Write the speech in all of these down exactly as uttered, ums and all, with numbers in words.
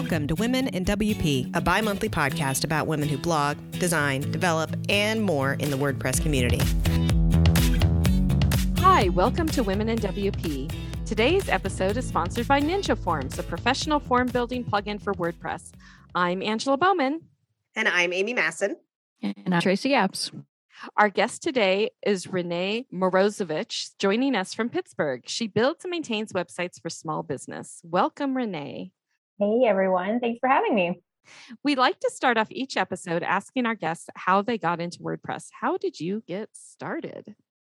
Welcome to Women in W P, a bi-monthly podcast about women who blog, design, develop, and more in the WordPress community. Hi, welcome to Women in W P. Today's episode is sponsored by Ninja Forms, a professional form building plugin for WordPress. I'm Angela Bowman. And I'm Amy Masson. And I'm Tracy Apps. Our guest today is Renee Morozovich, joining us from Pittsburgh. She builds and maintains websites for small business. Welcome, Renee. Hey, everyone. Thanks for having me. We like to start off each episode asking our guests how they got into WordPress. How did you get started?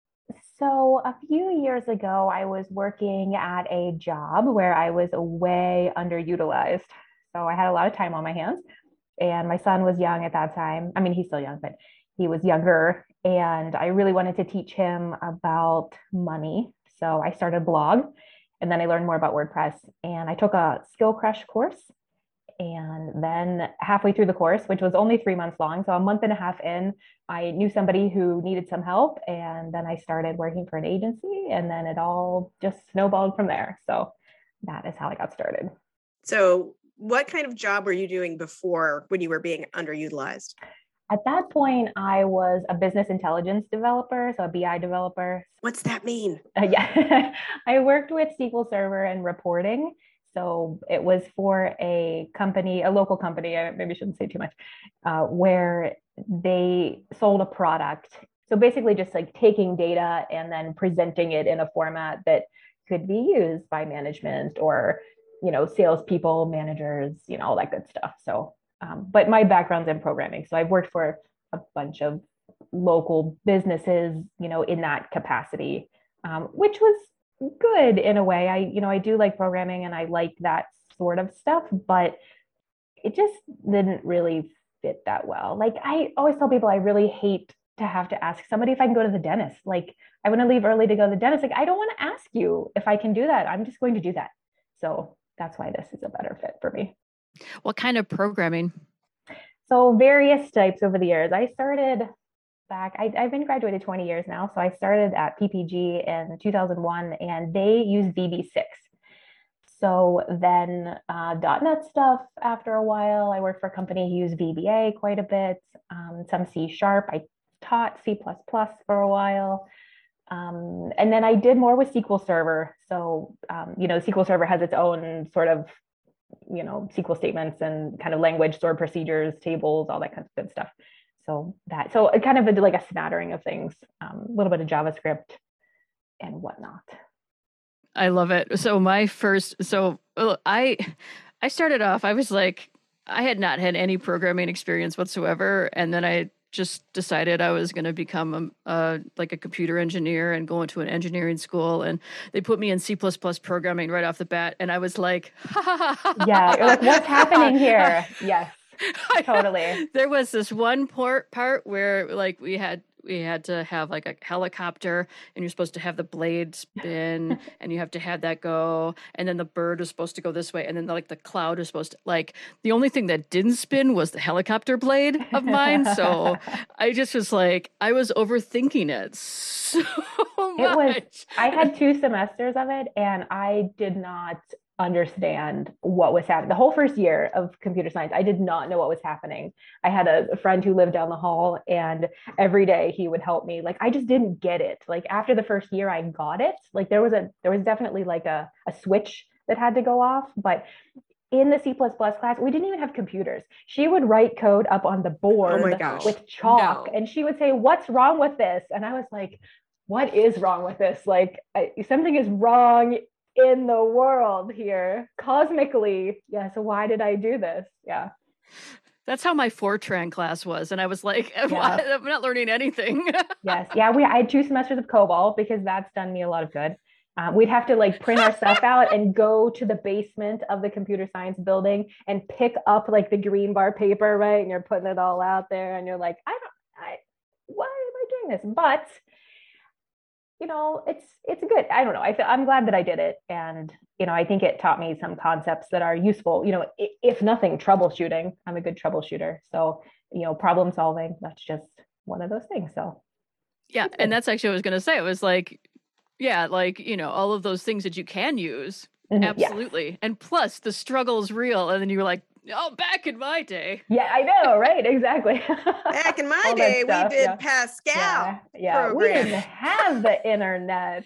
So a few years ago, I was working at a job where I was way underutilized. So I had a lot of time on my hands, and my son was young at that time. I mean, he's still young, but he was younger, and I really wanted to teach him about money. So I started a blog, and then I learned more about WordPress, and I took a Skill Crush course. And then halfway through the course, which was only three months long, so a month and a half in, I knew somebody who needed some help. And then I started working for an agency, and then it all just snowballed from there. So that is how I got started. So what kind of job were you doing before when you were being underutilized? At that point, I was a business intelligence developer, so a B I developer. What's that mean? Uh, yeah, I worked with S Q L Server and reporting. So it was for a company, a local company, I maybe shouldn't say too much, uh, where they sold a product. So basically just like taking data and then presenting it in a format that could be used by management or, you know, salespeople, managers, you know, all that good stuff. So Um, but my background's in programming. So I've worked for a bunch of local businesses, you know, in that capacity, um, which was good in a way. I, you know, I do like programming and I like that sort of stuff, but it just didn't really fit that well. Like I always tell people I really hate to have to ask somebody if I can go to the dentist. Like I want to leave early to go to the dentist. Like I don't want to ask you if I can do that. I'm just going to do that. So that's why this is a better fit for me. What kind of programming? So various types over the years. I started back, I, I've been graduated twenty years now. So I started at P P G in two thousand one and they use V B six. So then uh, .NET stuff after a while. I worked for a company who used V B A quite a bit, um, some C Sharp. I taught C plus plus for a while. Um, and then I did more with S Q L Server. So, um, you know, S Q L Server has its own sort of you know, S Q L statements and kind of language, stored procedures, tables, all that kind of good stuff. So that, so it kind of did like a smattering of things, um, a little bit of JavaScript and whatnot. I love it. So my first, so I, I started off, I was like, I had not had any programming experience whatsoever. And then I just decided I was going to become a, uh, like a computer engineer and go into an engineering school. And they put me in C plus plus programming right off the bat. And I was like, ha, ha, ha, ha, yeah, you're like, what's happening here? Yes, totally. There was this one part, part where like we had, we had to have like a helicopter and you're supposed to have the blade spin and you have to have that go. And then the bird was supposed to go this way. And then like the cloud was supposed to like, the only thing that didn't spin was the helicopter blade of mine. So I just was like, I was overthinking it so much. It was, I had two semesters of it and I did not understand what was happening. The whole first year of computer science, I did not know what was happening. I had a friend who lived down the hall and every day he would help me. Like, I just didn't get it. Like after the first year, I got it. Like there was a, there was definitely like a, a switch that had to go off, but in the C plus plus class, we didn't even have computers. She would write code up on the board oh my gosh. with chalk No. and she would say, what's wrong with this? And I was like, what is wrong with this? Like I, something is wrong in the world here cosmically. Yeah. So why did I do this? Yeah. That's how my Fortran class was. And I was like, Yeah. I'm not learning anything. Yes. Yeah. We, I had two semesters of COBOL because that's done me a lot of good. Um, we'd have to like print our stuff out and go to the basement of the computer science building and pick up like the green bar paper, right? And you're putting it all out there and you're like, I don't, I, why am I doing this? But you know, it's, it's good. I don't know. I feel, I'm glad that I did it. And, you know, I think it taught me some concepts that are useful, you know, if, if nothing, troubleshooting. I'm a good troubleshooter. So, you know, problem solving, that's just one of those things. So. Yeah. And that's actually what I was going to say. It was like, yeah, like, you know, all of those things that you can use Mhm, yeah. Absolutely. And plus the struggle is real. And then you were like, oh, back in my day. Yeah, I know, right? Exactly. Back in my All that day, we stuff, did yeah. Pascal Yeah, yeah. We didn't programming. have the internet.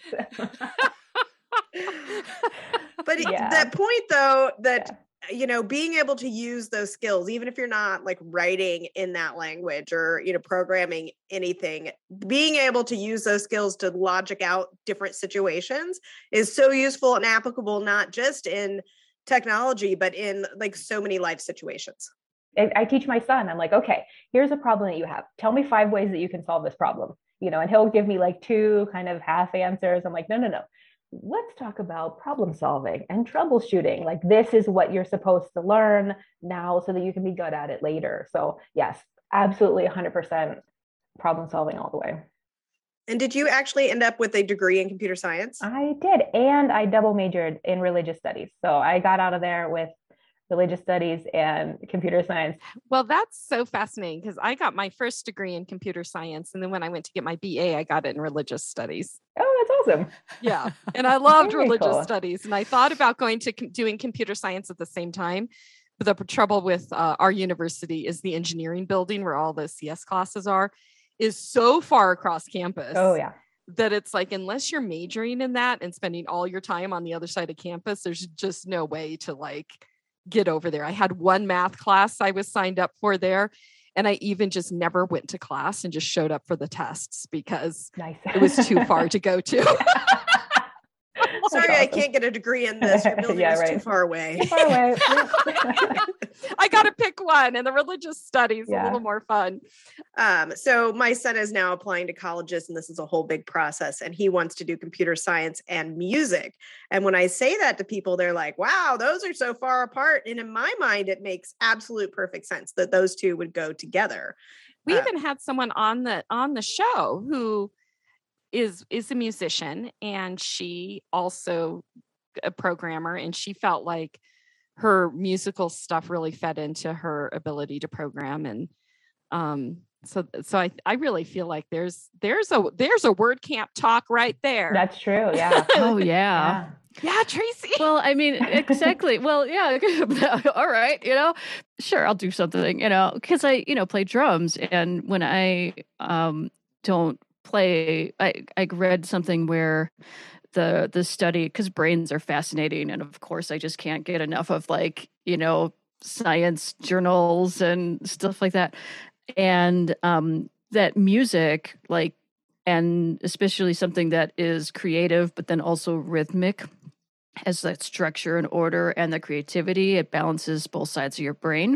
But it- Yeah. that point, though, that Yeah. you know, being able to use those skills, even if you're not like writing in that language or, you know, programming anything, being able to use those skills to logic out different situations is so useful and applicable, not just in technology, but in like so many life situations. I, I teach my son, I'm like, okay, here's a problem that you have. Tell me five ways that you can solve this problem. You know, and he'll give me like two kind of half answers. I'm like, no, no, no. Let's talk about problem solving and troubleshooting. Like, this is what you're supposed to learn now so that you can be good at it later. So yes, absolutely one hundred percent problem solving all the way. And did you actually end up with a degree in computer science? I did. And I double majored in religious studies. So I got out of there with religious studies and computer science. Well, that's so fascinating because I got my first degree in computer science. And then when I went to get my B A, I got it in religious studies. Oh, that's awesome. Yeah. And I loved Very religious cool. studies. And I thought about going to com- doing computer science at the same time. But the trouble with uh, our university is the engineering building where all the C S classes are is so far across campus. Oh, yeah. That it's like, unless you're majoring in that and spending all your time on the other side of campus, there's just no way to like get over there. I had one math class I was signed up for there. And I even just never went to class and just showed up for the tests because Nice. it was too far to go to. Sorry, That's I awesome. can't get a degree in this. Your building Yeah, is too right. far away. Too far away. I got to pick one, and the religious studies a Yeah. little more fun. Um, so my son is now applying to colleges, and this is a whole big process, and he wants to do computer science and music. And when I say that to people, they're like, wow, those are so far apart. And in my mind, it makes absolute perfect sense that those two would go together. We Uh, even had someone on the on the show who is is a musician, and she also a programmer, and she felt like her musical stuff really fed into her ability to program. And um so so I I really feel like there's there's a there's a word camp talk right there. That's true. Yeah. Oh, yeah. Yeah. Yeah, Tracy. Well, I mean, exactly. Well, yeah. All right. You know, sure, I'll do something, you know, because I, you know, play drums. And when I um, don't play, I, I read something where the the study, because brains are fascinating. And of course, I just can't get enough of like, you know, science journals and stuff like that. And um, that music, like, and especially something that is creative, but then also rhythmic, has that structure and order and the creativity. It balances both sides of your brain.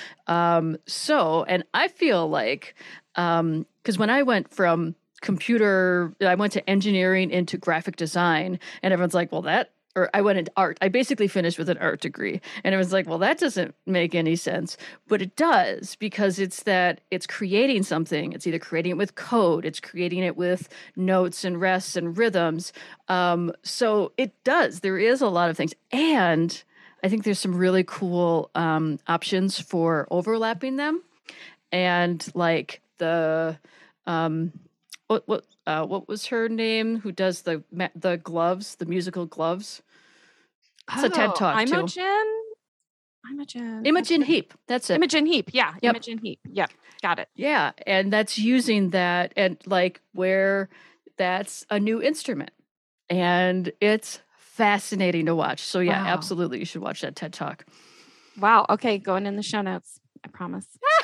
Um, so, and I feel like, um, because when I went from computer, I went to engineering into graphic design, and everyone's like, well, that, or I went into art. I basically finished with an art degree. And it was like, well, that doesn't make any sense. But it does, because it's that it's creating something. It's either creating it with code, it's creating it with notes and rests and rhythms. Um, so it does. There is a lot of things. And I think there's some really cool um, options for overlapping them. And like the, um, what, what, uh, what was her name? Who does the ma- the gloves, the musical gloves? It's a TED Talk too. Imogen. Imogen. Imogen Heap. That's it. Imogen Heap. Yeah. Yep. Imogen Heap. Yep. Got it. Yeah, and that's using that, and like where that's a new instrument, and it's fascinating to watch. So yeah, Wow. absolutely, you should watch that TED Talk. Wow. Okay. Going in the show notes. I promise.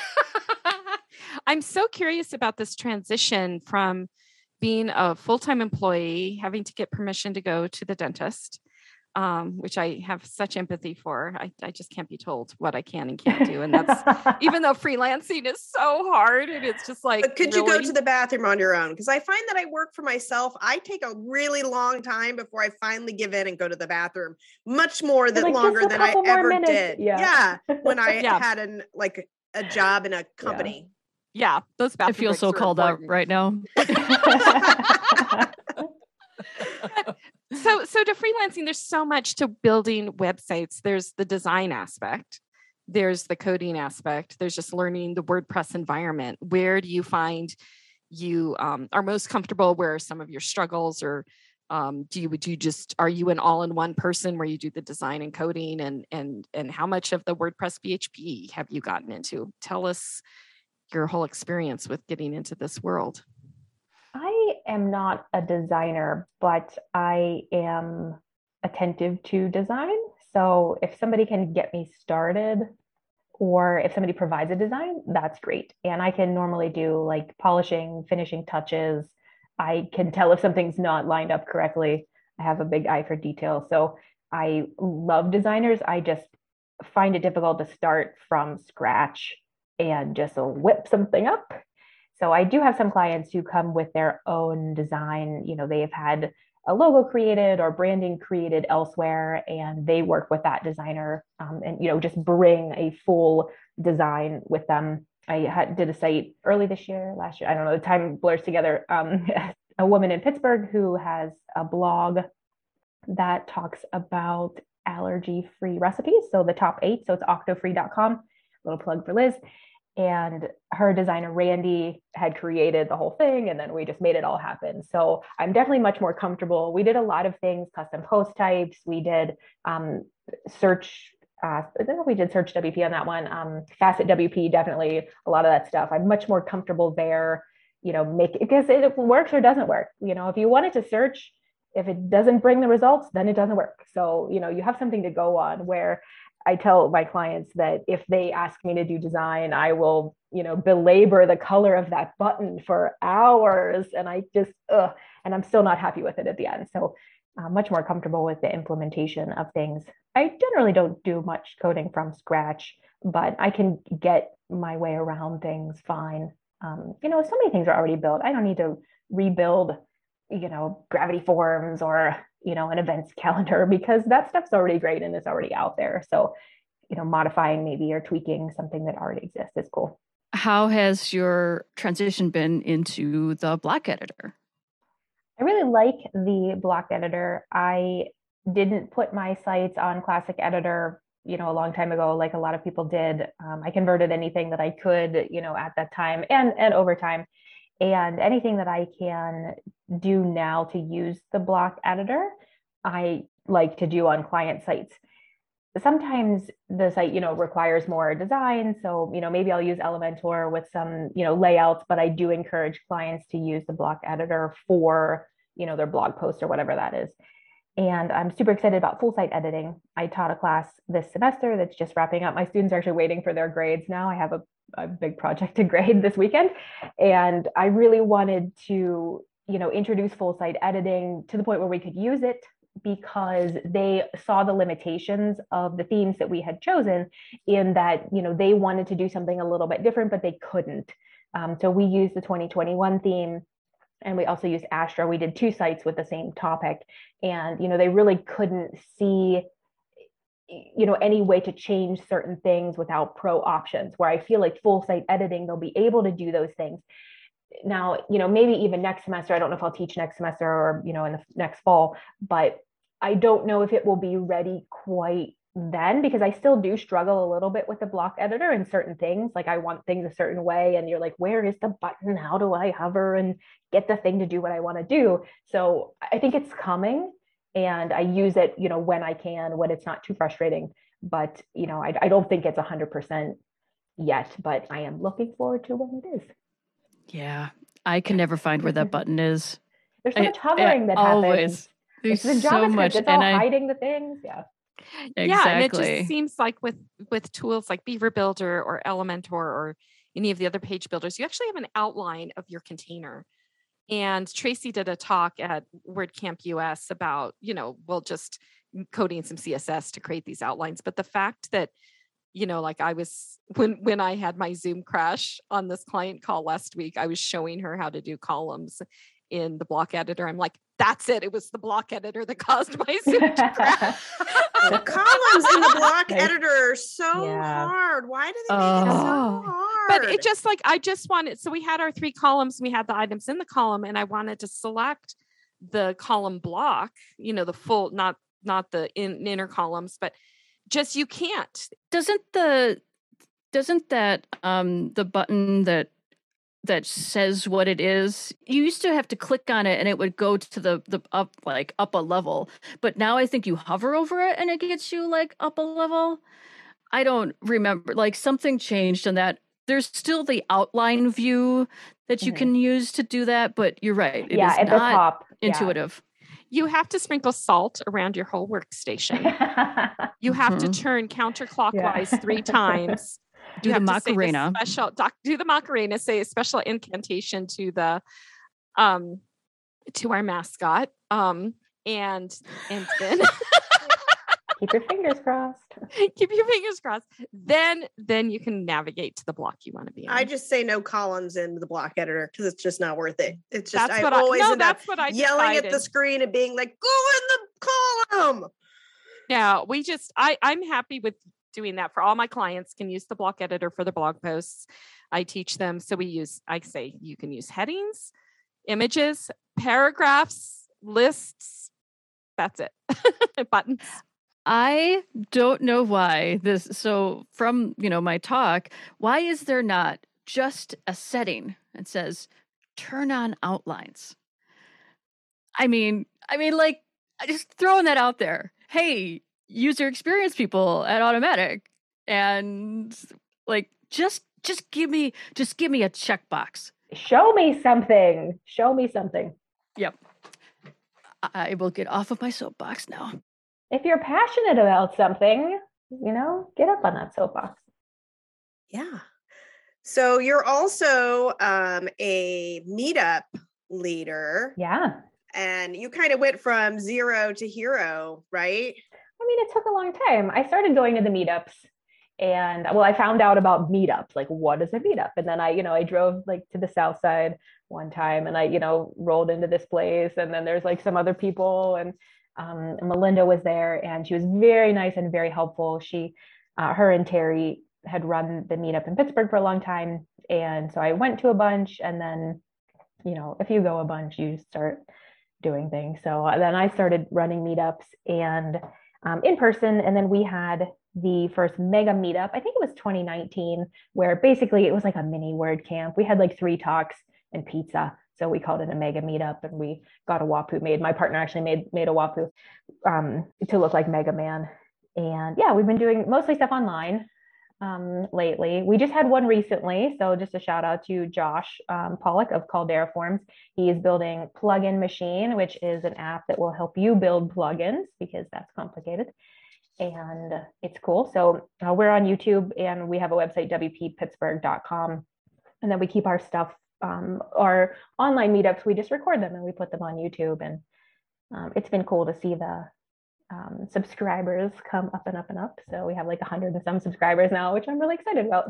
I'm so curious about this transition from being a full-time employee, having to get permission to go to the dentist, um, which I have such empathy for. I, I just can't be told what I can and can't do. And that's, even though freelancing is so hard, and it's just like, But could you really? go to the bathroom on your own? Because I find that I work for myself. I take a really long time before I finally give in and go to the bathroom. Much more than like, just longer a than I couple more ever minutes. did. Yeah. when I Yeah. had an like a job in a company. Yeah, those I bathroom feel breaks so are called out important. right now. so so to freelancing, there's so much to building websites. There's the design aspect, there's the coding aspect, there's just learning the WordPress environment. Where do you find you um, are most comfortable? Where are some of your struggles, or Um, do you do you just are you an all-in-one person where you do the design and coding, and and and how much of the WordPress P H P have you gotten into? Tell us your whole experience with getting into this world. I am not a designer, but I am attentive to design. So if somebody can get me started, or if somebody provides a design, that's great. And I can normally do like polishing, finishing touches. I can tell if something's not lined up correctly. I have a big eye for detail. So I love designers. I just find it difficult to start from scratch and just whip something up. So I do have some clients who come with their own design. You know, they've had a logo created or branding created elsewhere, and they work with that designer, um, and, you know, just bring a full design with them. I had, did a site early this year, last year, I don't know, the time blurs together. Um, a woman in Pittsburgh who has a blog that talks about allergy-free recipes. So the top eight, so it's octofree dot com, little plug for Liz. And her designer, Randy, had created the whole thing, and then we just made it all happen. So I'm definitely much more comfortable. We did a lot of things, custom post types. We did um, search, uh, I don't know if we did search W P on that one. Um, Facet W P, definitely a lot of that stuff. I'm much more comfortable there, you know, make because it works or doesn't work. You know, if you wanted to search, if it doesn't bring the results, then it doesn't work. So, you know, you have something to go on. Where I tell my clients that if they ask me to do design, I will, you know, belabor the color of that button for hours. And I just, ugh, and I'm still not happy with it at the end. So I'm much more comfortable with the implementation of things. I generally don't do much coding from scratch, but I can get my way around things fine. Um, you know, so many things are already built. I don't need to rebuild, you know, Gravity Forms or, you know, an events calendar, because that stuff's already great and it's already out there. So, you know, modifying maybe or tweaking something that already exists is cool. How has your transition been into the block editor? I really like the block editor. I didn't put my sites on Classic Editor, you know, a long time ago, like a lot of people did. Um, I converted anything that I could, you know, at that time and, and over time. And anything that I can do now to use the block editor, I like to do on client sites. Sometimes the site, you know, requires more design. So, you know, maybe I'll use Elementor with some, you know, layouts, but I do encourage clients to use the block editor for, you know, their blog post or whatever that is. And I'm super excited about full site editing. I taught a class this semester that's just wrapping up. My students are actually waiting for their grades now. I have a, a big project to grade this weekend. And I really wanted to, you know, introduce full site editing to the point where we could use it, because they saw the limitations of the themes that we had chosen, in that, you know, they wanted to do something a little bit different, but they couldn't. Um, so we used the twenty twenty-one theme. And we also used Astra. We did two sites with the same topic. And, you know, they really couldn't see, you know, any way to change certain things without pro options, where I feel like full site editing, they'll be able to do those things. Now, you know, maybe even next semester, I don't know if I'll teach next semester or, you know, in the next fall, but I don't know if it will be ready quite then, because I still do struggle a little bit with the block editor and certain things. Like I want things a certain way, and you're like, where is the button? How do I hover and get the thing to do what I want to do? So I think it's coming, and I use it, you know, when I can, when it's not too frustrating. But, you know, I, I don't think it's one hundred percent yet, but I am looking forward to when it is. Yeah, I can never find where that button is. There's so much hovering I, that always. happens. There's It's the so JavaScript. much, It's all and I, hiding the things. Yeah. Exactly. Yeah, and it just seems like with with tools like Beaver Builder or Elementor or any of the other page builders, you actually have an outline of your container. And Tracy did a talk at WordCamp U S about, you know, well, just coding some C S S to create these outlines. But the fact that, you know, like I was, when when I had my Zoom crash on this client call last week, I was showing her how to do columns in the block editor. I'm like, that's it. It was the block editor that caused my Zoom to crash. The columns in the block Nice. editor are so Yeah. hard. Why do they make it so Oh. hard? But it just like, I just wanted, so we had our three columns, we had the items in the column, and I wanted to select the column block, you know, the full, not, not the in, inner columns, but just, you can't. doesn't the doesn't that um the button that that says what it is. You used to have to click on it and it would go to the the up like up a level. But now I think you hover over it and it gets you like up a level. I don't remember, like something changed on that. There's still the outline view that you mm-hmm. can use to do that, but you're right. It yeah, is at not the top. intuitive. Yeah. You have to sprinkle salt around your whole workstation. You have mm-hmm. to turn counterclockwise yeah. three times. Do you the Macarena. The special, doc, do the Macarena, say a special incantation to the um to our mascot. Um and and then keep your fingers crossed. Keep your fingers crossed. Then then you can navigate to the block you want to be on. I just say no columns in the block editor because it's just not worth it. It's just that's I what always I, no, end that's up what I yelling decided. at the screen and being like, go in the column. Yeah, we just I I'm happy with doing that for all my clients. Can use the block editor for the blog posts. I teach them. So we use, I say you can use headings, images, paragraphs, lists. That's it. Buttons. I don't know why this. So from, you know, my talk, why is there not just a setting that says turn on outlines? I mean, I mean, like just throwing that out there. Hey, user experience people at Automattic, and like just just give me just give me a checkbox. Show me something. Show me something. Yep. I will get off of my soapbox now. If you're passionate about something, you know, get up on that soapbox. Yeah. So you're also um, a meetup leader. Yeah. And you kind of went from zero to hero, right? I mean, it took a long time. I started going to the meetups and well, I found out about meetups, like what is a meetup? And then I, you know, I drove like to the South Side one time and I, you know, rolled into this place and then there's like some other people and um, Melinda was there and she was very nice and very helpful. She, uh, her and Terry had run the meetup in Pittsburgh for a long time. And so I went to a bunch and then, you know, if you go a bunch, you start doing things. So then I started running meetups and Um, in person. And then we had the first mega meetup, I think it was twenty nineteen, where basically it was like a mini WordCamp. We had like three talks and pizza. So we called it a mega meetup and we got a Wapu made. My partner actually made, made a Wapu um, to look like Mega Man. And yeah, we've been doing mostly stuff online um, lately. We just had one recently. So just a shout out to Josh um, Pollock of Caldera Forms. He is building Plugin Machine, which is an app that will help you build plugins because that's complicated. And it's cool. So uh, we're on YouTube and we have a website, w p pittsburgh dot com. And then we keep our stuff, um, our online meetups, we just record them and we put them on YouTube. And um, it's been cool to see the Um, subscribers come up and up and up. So we have like a hundred and some subscribers now, which I'm really excited about.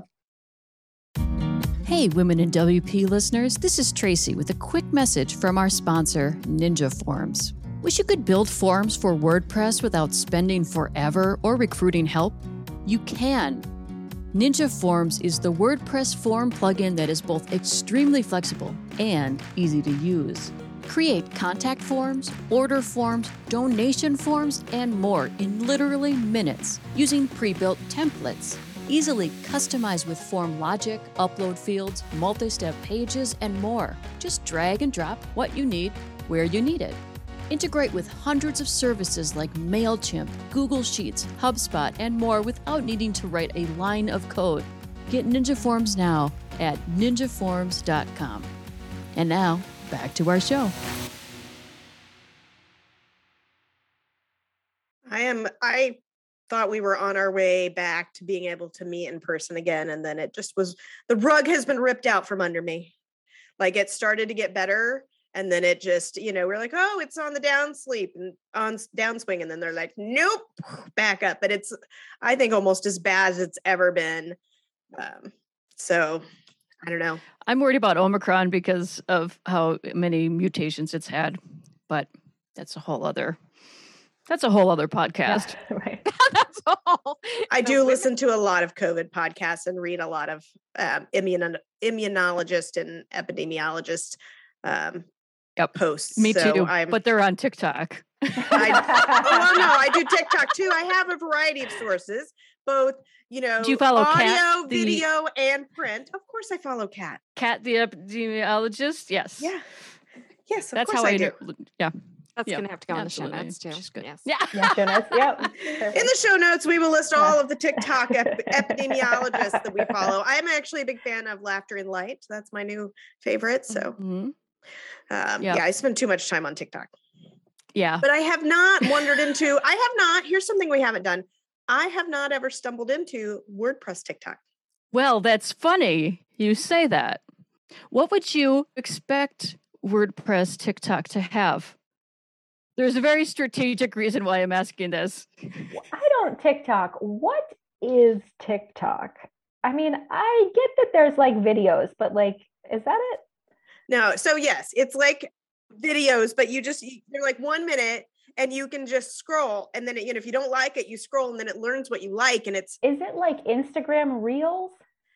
Hey, Women in W P listeners, this is Tracy with a quick message from our sponsor, Ninja Forms. Wish you could build forms for WordPress without spending forever or recruiting help? You can. Ninja Forms is the WordPress form plugin that is both extremely flexible and easy to use. Create contact forms, order forms, donation forms, and more in literally minutes using pre-built templates. Easily customize with form logic, upload fields, multi-step pages, and more. Just drag and drop what you need where you need it. Integrate with hundreds of services like MailChimp, Google Sheets, HubSpot, and more without needing to write a line of code. Get Ninja Forms now at ninja forms dot com. And now, back to our show. I am, I thought we were on our way back to being able to meet in person again. And then it just was, the rug has been ripped out from under me. Like it started to get better. And then it just, you know, we're like, oh, it's on the down sleep and on downswing. And then they're like, nope, back up. But it's, I think, almost as bad as it's ever been. Um, so I don't know. I'm worried about Omicron because of how many mutations it's had, but that's a whole other, that's a whole other podcast. Yeah, right. That's all. I do listen to a lot of COVID podcasts and read a lot of um, immuno- immunologist and epidemiologist um, yep. posts. Me so too, I'm, but they're on TikTok. I, oh, no, I do TikTok too. I have a variety of sources, both, you know, Do you follow audio, Kat, the- video, and print. Of course, I follow Kat. Kat, the epidemiologist. Yes. Yeah. Yes, of That's course how I, I do. know. Yeah. That's Yep, going to have to go in the show absolutely. notes too. She's good. Yes. Yeah. Yeah, show notes. Yep. In Perfect. the show notes, we will list all of the TikTok ep- epidemiologists that we follow. I'm actually a big fan of Laughter and Light. That's my new favorite. So, Mhm. um, Yep. yeah, I spend too much time on TikTok. Yeah. But I have not wandered into, I have not, here's something we haven't done. I have not ever stumbled into WordPress TikTok. Well, that's funny you say that. What would you expect WordPress TikTok to have? There's a very strategic reason why I'm asking this. I don't TikTok. What is TikTok? I mean, I get that there's like videos, but like, is that it? No, so yes, it's like videos, but you just, you- they're like one minute and you can just scroll. And then, it, you know, if you don't like it, you scroll and then it learns what you like. And it's, Is it like Instagram Reels?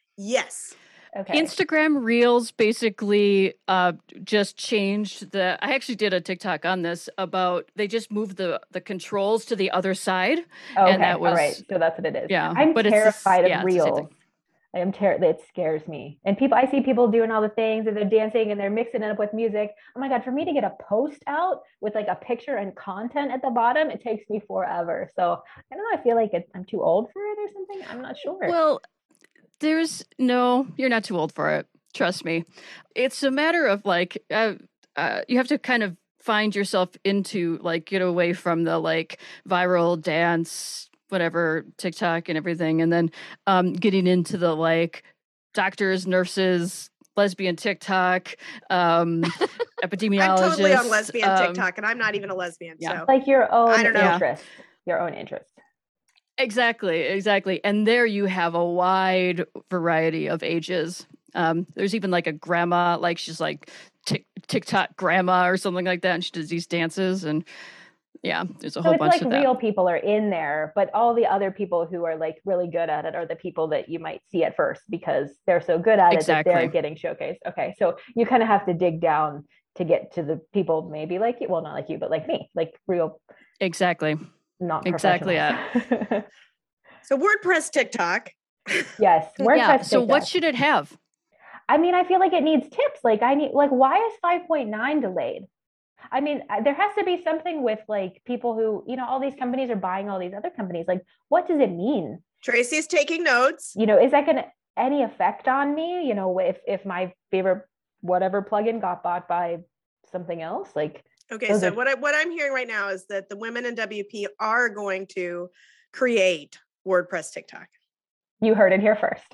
yes. Okay. Instagram Reels basically uh, just changed the. I actually did a TikTok on this about they just moved the the controls to the other side. Okay. and that All right. was- So that's what it is. Yeah, I'm but it's the s- terrified yeah, of it's the same Reels. thing. I am terrified. It scares me. And people, I see people doing all the things and they're dancing and they're mixing it up with music. Oh my God, for me to get a post out with like a picture and content at the bottom, it takes me forever. So I don't know. I feel like it, I'm too old for it or something. I'm not sure. Well, there's no. You're not too old for it. Trust me. It's a matter of like uh, uh, you have to kind of find yourself into like get away from the like viral dance whatever TikTok and everything, and then um, getting into the like doctors, nurses, lesbian TikTok, um, epidemiologists. I'm totally on lesbian um, TikTok and I'm not even a lesbian. yeah. So Like your own I don't know. interest, your own interest. Exactly, exactly. And there you have a wide variety of ages. Um, there's even like a grandma, like she's like Tik TikTok grandma or something like that, and she does these dances, and yeah, there's a So whole it's bunch like of that. real people are in there, but all the other people who are like really good at it are the people that you might see at first because they're so good at it that they're Exactly. getting showcased. Okay, so you kind of have to dig down to get to the people maybe like you, well, not like you, but like me, like real, Exactly. not Exactly professionals. so WordPress TikTok. Yes, WordPress. Yeah. So what TikTok. should it have? I mean, I feel like it needs tips. Like I need, like, why is five point nine delayed? I mean, I- there has to be something with like people who, you know, all these companies are buying all these other companies. Like, what does it mean? Tracy's taking notes. You know, is that going to any effect on me? You know, if if my favorite whatever plugin got bought by something else, like Okay, Those so are- what I what I'm hearing right now is that the women in W P are going to create WordPress TikTok. you heard it here first.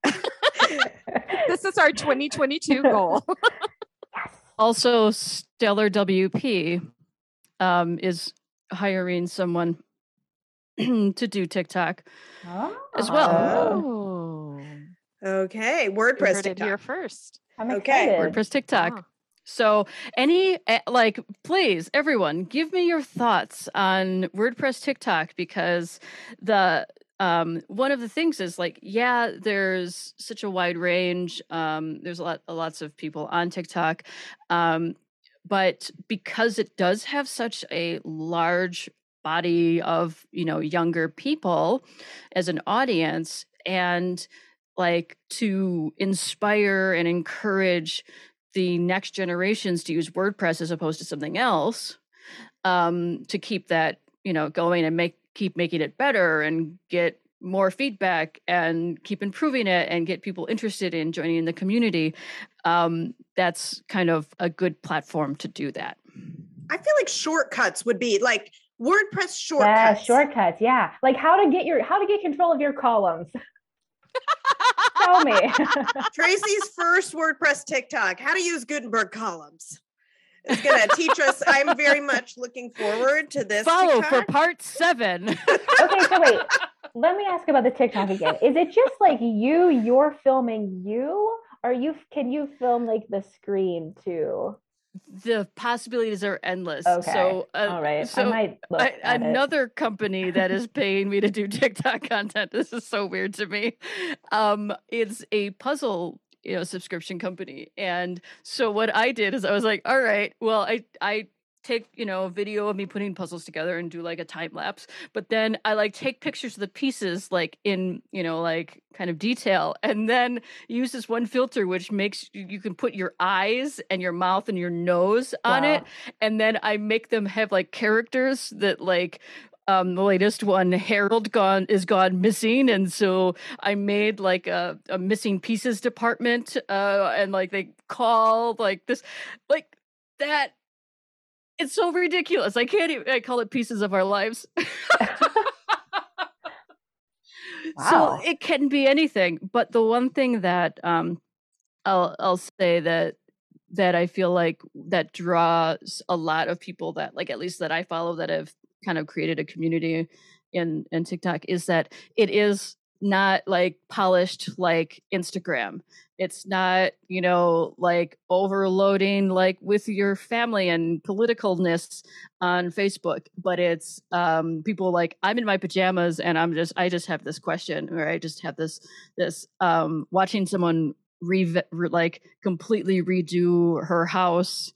This is our twenty twenty-two goal. Yes. Also, Stellar W P um, is hiring someone to do TikTok. As well. Oh. Okay, You WordPress heard it here TikTok. first. I'm Okay. excited. WordPress TikTok. Wow. So, any eh, like, please, everyone, give me your thoughts on WordPress TikTok because the um one of the things is like, yeah, there's such a wide range. Um, there's a lot, lots of people on TikTok, um, but because it does have such a large body of you know younger people as an audience, and like to inspire and encourage the next generations to use WordPress as opposed to something else, um, to keep that, you know, going and make keep making it better and get more feedback and keep improving it and get people interested in joining the community. Um, that's kind of a good platform to do that. I feel like shortcuts would be like WordPress Yeah, shortcuts. shortcuts. Yeah, like how to get your how to get control of your columns. Tell me. Tracy's first WordPress TikTok, how to use Gutenberg columns. It's going to teach us. I'm very much looking forward to this. Follow for TikTok. part seven. Okay, so wait. Let me ask about the TikTok again. Is it just like you, you're filming you, or you can you film like the screen too? The possibilities are endless. Okay. So, uh, All right. so I might look I, at it. another company that is paying me to do TikTok content. This is so weird to me. Um, it's a puzzle, you know, subscription company, and so what I did is I was like, all right, well, I I take, you know, a video of me putting puzzles together and do like a time lapse. But then I like take pictures of the pieces like in, you know, like kind of detail, and then use this one filter which makes you, you can put your eyes and your mouth and your nose on Wow. it. And then I make them have like characters that like um the latest one, Harold gone is gone missing, and so I made like a, a missing pieces department, uh and like they call like this like that. It's so ridiculous. I can't even, I call it pieces of our lives. Wow. So it can be anything, but the one thing that um I'll I'll say that that I feel like that draws a lot of people that like at least that I follow that have kind of created a community in in TikTok is that it is not like polished like Instagram. It's not, you know, like overloading like with your family and politicalness on Facebook, but it's um people like I'm in my pajamas and I'm just I just have this question, or I just have this this um watching someone re, re like completely redo her house,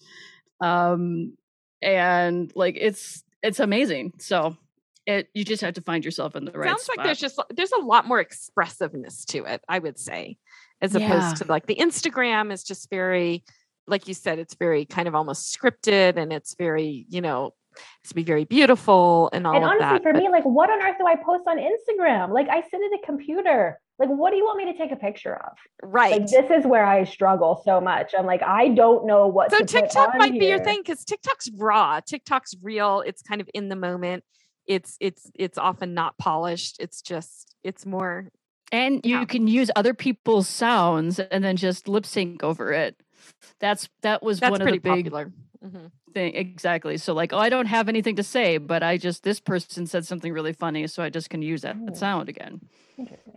um and like it's it's amazing. So it you just have to find yourself in the right Sounds spot. like there's just there's a lot more expressiveness to it, I would say, as Yeah. opposed to like the Instagram is just very, like you said, it's very kind of almost scripted, and it's very, you know, it's to be very beautiful and all And of honestly, that. for But me, like, what on earth do I post on Instagram? Like, I sit at a computer. Like, what do you want me to take a picture of? right. Like, this is where I struggle so much. I'm like, I don't know what So to put TikTok on might be your here. thing because TikTok's raw. TikTok's real. It's kind of in the moment. It's it's it's often not polished. It's just it's more. And you Yeah. can use other people's sounds and then just lip sync over it. That's that was That's one of pretty the big popular. Mhm. thing. Exactly. So like, oh, I don't have anything to say, but I just this person said something really funny, so I just can use that Oh. sound again. Interesting.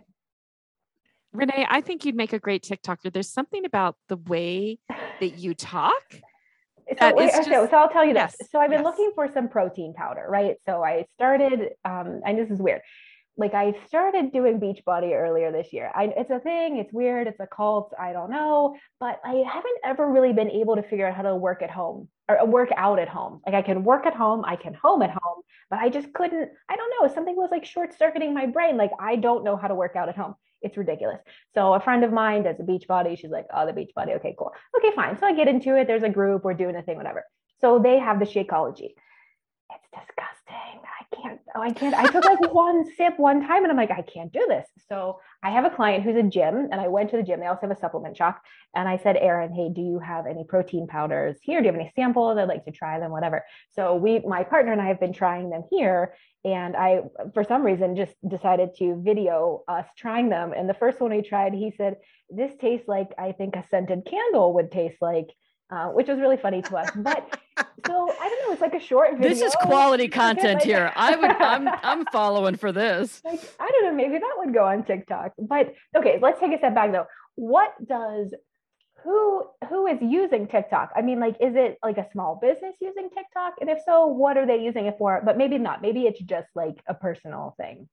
Renee, I think you'd make a great TikToker. There's something about the way that you talk. So, That wait, is okay, just- so I'll tell you this. yes, So I've been yes. looking for some protein powder, right? So I started, um, and this is weird. Like I started doing Beachbody earlier this year. I, it's a thing. It's weird. It's a cult. I don't know, but I haven't ever really been able to figure out how to work at home or work out at home. Like I can work at home, I can home at home, but I just couldn't. I don't know. Something was like short circuiting my brain. Like I don't know how to work out at home. It's ridiculous. So a friend of mine does a Beachbody. She's like, oh, the Beachbody. Okay, cool. Okay, fine. So I get into it. There's a group. We're doing a thing, whatever. So they have the Shakeology. It's disgusting. I can't, oh, I can't, I took like one sip one time and I'm like, I can't do this. So I have a client who's a gym and I went to the gym. They also have a supplement shop. And I said, Erin, hey, do you have any protein powders here? Do you have any samples? I'd like to try them, whatever. So we, my partner and I have been trying them here. And I, for some reason, just decided to video us trying them. And the first one we tried, he said, this tastes like, I think a scented candle would taste like, uh, which was really funny to us. But so I don't know, it's like a short video. This is quality content like, here. I would I'm I'm following for this. Like, I don't know, maybe that would go on TikTok. But okay, let's take a step back though. What does who who is using TikTok? I mean, like, is it like a small business using TikTok? And if so, what are they using it for? But maybe not. Maybe it's just like a personal thing.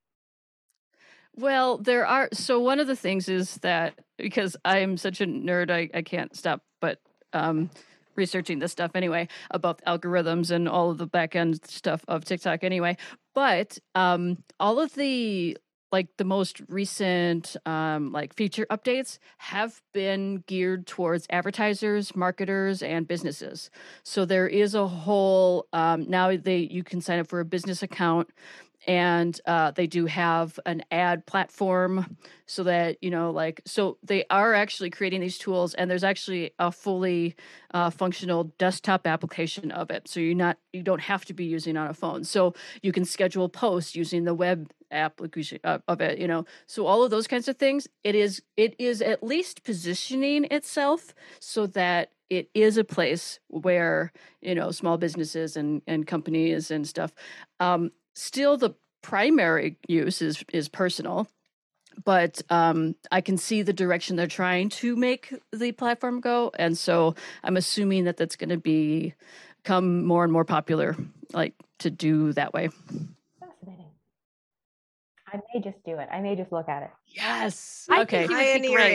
Well, there are so one of the things is that because I'm such a nerd, I, I can't stop but um researching this stuff anyway about algorithms and all of the back end stuff of TikTok anyway. But um, all of the like the most recent um, like feature updates have been geared towards advertisers, marketers, and businesses. So there is a whole um, now they you can sign up for a business account. And uh, they do have an ad platform so that, you know, like, so they are actually creating these tools and there's actually a fully uh, functional desktop application of it. So you're not, you don't have to be using on a phone. So you can schedule posts using the web application of it, you know, so all of those kinds of things. It is, it is at least positioning itself so that it is a place where, you know, small businesses and, and companies and stuff, um, still the primary use is is personal, but um, I can see the direction they're trying to make the platform go, and so I'm assuming that that's going to be become more and more popular, like to do that way. Fascinating. I may just do it. I may just look at it. Yes. I Okay. think you would be Pioneering. great. Oh my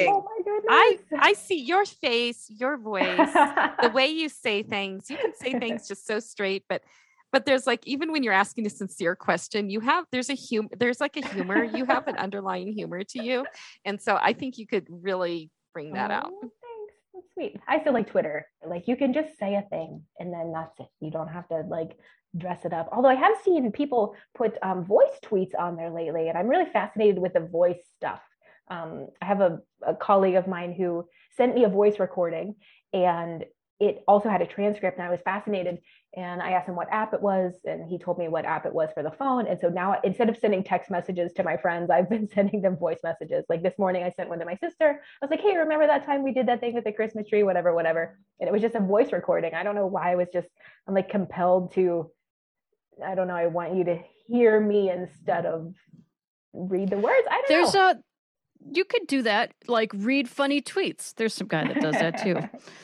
goodness. I I see your face, your voice, the way you say things. You can say things just so straight, but but there's like, even when you're asking a sincere question, you have there's a hum there's like a humor. You have an underlying humor to you, and so I think you could really bring that oh, out. Thanks. That's sweet. I feel like Twitter. Like you can just say a thing and then that's it. You don't have to like dress it up. Although I have seen people put um, voice tweets on there lately, and I'm really fascinated with the voice stuff. Um, I have a, a colleague of mine who sent me a voice recording, and it also had a transcript, and I was fascinated. And I asked him what app it was, and he told me what app it was for the phone. And so now, instead of sending text messages to my friends, I've been sending them voice messages. Like this morning, I sent one to my sister. I was like, hey, remember that time we did that thing with the Christmas tree, whatever, whatever. And it was just a voice recording. I don't know why I was just, I'm like compelled to, I don't know, I want you to hear me instead of read the words. I don't There's know. a, you could do that, like read funny tweets. There's some guy that does that too.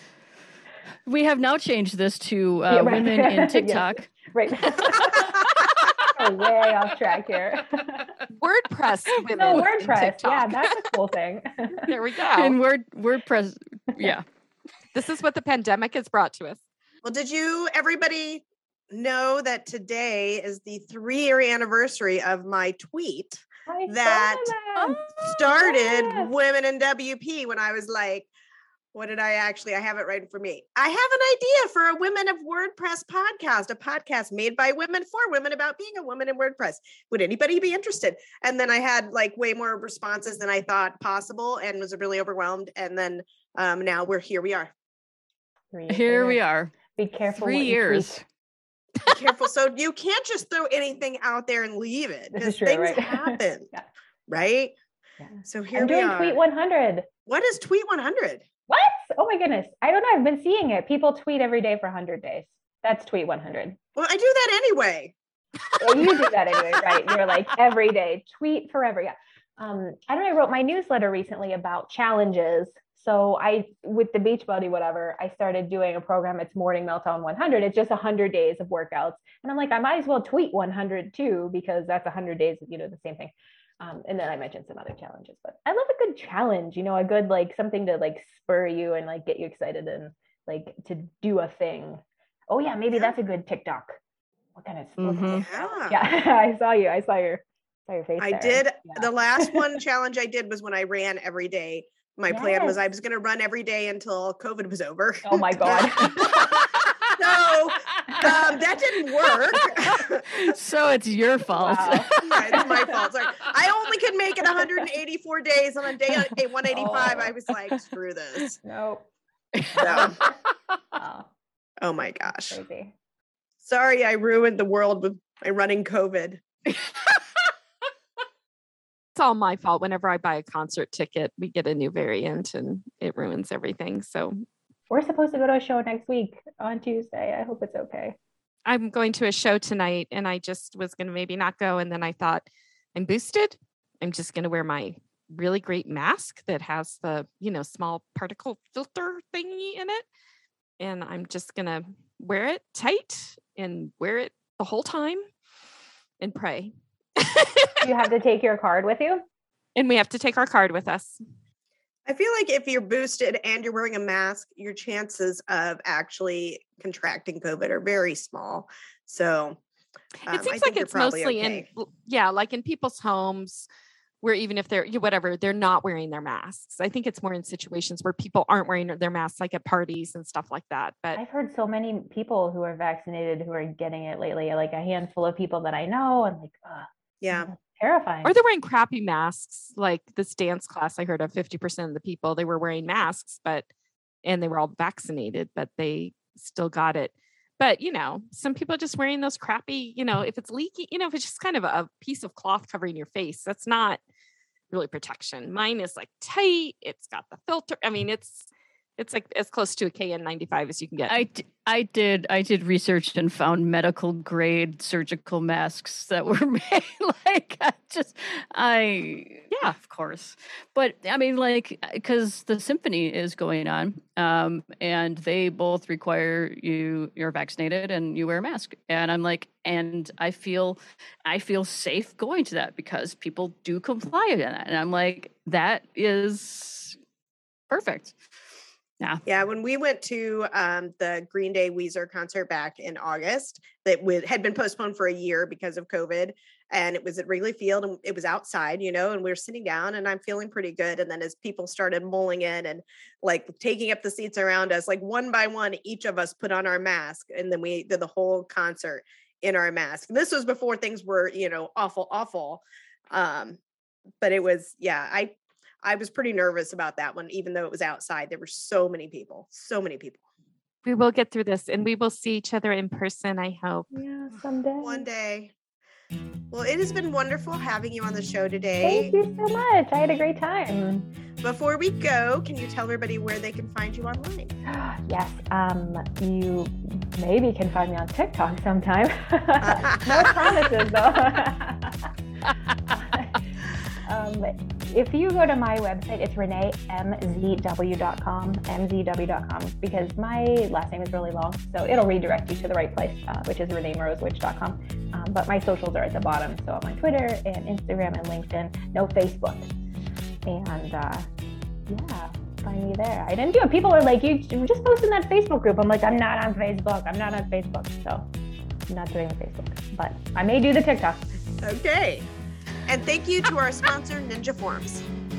We have now changed this to uh, Yeah, right. women in TikTok. Yes. Right. We're way off track here. WordPress women. No, in WordPress. TikTok. Yeah, that's a cool thing. There we go. And Word WordPress, yeah. This is what the pandemic has brought to us. Well, did you, everybody, know that today is the three-year anniversary of my tweet I that saw that. started yes. Women in W P when I was like, what did I actually, I have it right for me. I have an idea for a Women of WordPress podcast, a podcast made by women for women about being a woman in WordPress. Would anybody be interested? And then I had like way more responses than I thought possible and was really overwhelmed. And then um, now we're here we are. Three years Here later. we are. Be careful. Three what you years. tweet. Be careful. So you can't just throw anything out there and leave it This because is true, things right? happen, Yeah. right? Yeah. So here I'm we doing are. tweet one hundred. What is Tweet one hundred? What? Oh my goodness. I don't know. I've been seeing it. People tweet every day for one hundred days. That's tweet one hundred. Well, I do that anyway. Well, you do that anyway, right? You're like every day, tweet forever. Yeah. Um, I don't know. I wrote my newsletter recently about challenges. So I, with the Beachbody, whatever, I started doing a program. It's Morning Meltdown one hundred. It's just one hundred days of workouts. And I'm like, I might as well tweet one hundred too, because that's one hundred days of, you know, the same thing. Um, and then I mentioned some other challenges, but I love a good challenge, you know, a good, like something to like spur you and like get you excited and like to do a thing. Oh yeah, maybe Yeah. that's a good TikTok. What kind of, what kind of Yeah. yeah, I saw you. I saw your saw your face. I there. did. Yeah. The last one challenge I did was when I ran every day. My plan was Yes. I was going to run every day until COVID was over. Oh my god. So um, that didn't work. So it's your fault. Wow. Yeah, it's my fault. Sorry. I only could make it one hundred eighty-four days. On a day day one eighty-five, Oh. I was like, screw this. No. So, Oh, oh my gosh. crazy. Sorry, I ruined the world with my running COVID. It's all my fault. Whenever I buy a concert ticket, we get a new variant and it ruins everything. So We're supposed to go to a show next week on Tuesday. I hope it's okay. I'm going to a show tonight and I just was going to maybe not go. And then I thought, I'm boosted. I'm just going to wear my really great mask that has the, you know, small particle filter thingy in it. And I'm just going to wear it tight and wear it the whole time and pray. Do you have to take your card with you? And we have to take our card with us. I feel like if you're boosted and you're wearing a mask, your chances of actually contracting COVID are very small. So um, It I seems think like you're it's probably mostly okay. in, yeah, like in people's homes where even if they're, whatever, they're not wearing their masks. I think it's more in situations where people aren't wearing their masks, like at parties and stuff like that. But I've heard so many people who are vaccinated who are getting it lately, like a handful of people that I know, and like, uh, Yeah. terrifying. or they're wearing crappy masks. Like this dance class, I heard of fifty percent of the people, they were wearing masks, but, and they were all vaccinated, but they still got it. But, you know, some people are just wearing those crappy, you know, if it's leaky, you know, if it's just kind of a piece of cloth covering your face, that's not really protection. Mine is like tight. It's got the filter. I mean, it's, it's like as close to a K N ninety-five as you can get. I, d- I did I did research and found medical grade surgical masks that were made like I just I yeah of course, but I mean like because the symphony is going on um and they both require you you're vaccinated and you wear a mask, and I'm like and I feel I feel safe going to that because people do comply with that, and I'm like that is Perfect. Yeah. Yeah, when we went to um, the Green Day Weezer concert back in August, that w- had been postponed for a year because of COVID, and it was at Wrigley Field, and it was outside, you know, and we were sitting down, and I'm feeling pretty good. And then as people started mulling in and like taking up the seats around us, like one by one, each of us put on our mask, and then we did the whole concert in our mask. And this was before things were, you know, awful, awful. Um, but it was, yeah, I. I was pretty nervous about that one, even though it was outside. There were so many people, so many people. We will get through this and we will see each other in person, I hope. Yeah, someday. One day. Well, it has been wonderful having you on the show today. Thank you so much. I had a great time. Before we go, can you tell everybody where they can find you online? Yes, um, you maybe can find me on TikTok sometime. No promises, though. um, if you go to my website, it's renee m z w dot com, m z w dot com, because my last name is really long, so it'll redirect you to the right place, uh, which is renee morozewicz dot com. Um, but my socials are at the bottom, so I'm on Twitter and Instagram and LinkedIn, no Facebook. And uh, yeah, find me there. I didn't do it. People are like, you just post in that Facebook group. I'm like, I'm not on Facebook. I'm not on Facebook. So I'm not doing the Facebook, but I may do the TikTok. Okay. And thank you to our sponsor, Ninja Forms.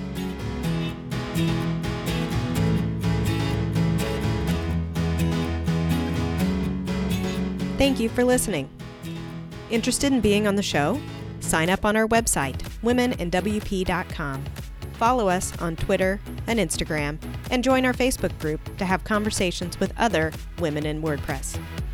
Thank you for listening. Interested in being on the show? Sign up on our website, women in w p dot com. Follow us on Twitter and Instagram, and join our Facebook group to have conversations with other women in WordPress.